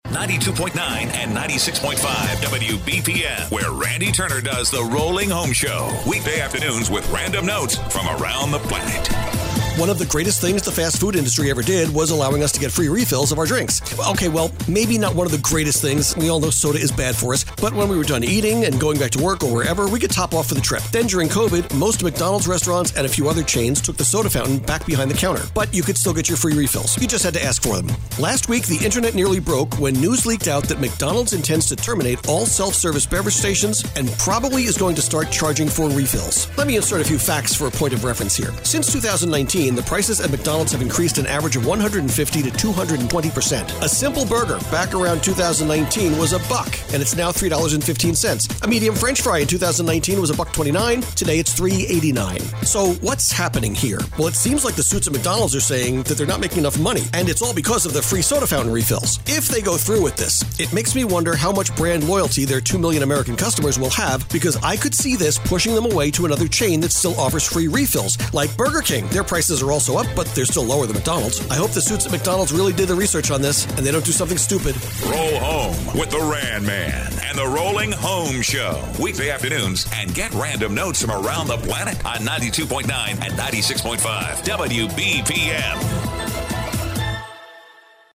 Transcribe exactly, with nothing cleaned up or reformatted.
ninety-two point nine and ninety-six point five W B P M, where Randy Turner does the Rolling Home Show. Weekday afternoons with random notes from around the planet. One of the greatest things the fast food industry ever did was allowing us to get free refills of our drinks. Okay, well, maybe not one of the greatest things. We all know soda is bad for us. But when we were done eating and going back to work or wherever, we could top off for the trip. Then during COVID, most McDonald's restaurants and a few other chains took the soda fountain back behind the counter. But you could still get your free refills. You just had to ask for them. Last week, the internet nearly broke when news leaked out that McDonald's intends to terminate all self-service beverage stations and probably is going to start charging for refills. Let me insert a few facts for a point of reference here. Since two thousand nineteen, the prices at McDonald's have increased an average of one hundred fifty to two hundred twenty percent. A simple burger back around two thousand nineteen was a buck, and it's now three dollars and fifteen cents. A medium French fry in two thousand nineteen was a buck twenty-nine. Today it's three eighty-nine. So what's happening here? Well, it seems like the suits at McDonald's are saying that they're not making enough money, and it's all because of the free soda fountain refills. If they go through with this, it makes me wonder how much brand loyalty their two million American customers will have, because I could see this pushing them away to another chain that still offers free refills, like Burger King. Their prices are also up, but they're still lower than McDonald's. I hope the suits at McDonald's really did the research on this, and they don't do something stupid. Roll home with the Ran Man and the Rolling Home Show. Weekday afternoons, and get random notes from around the planet on ninety-two point nine and ninety-six point five W B P M.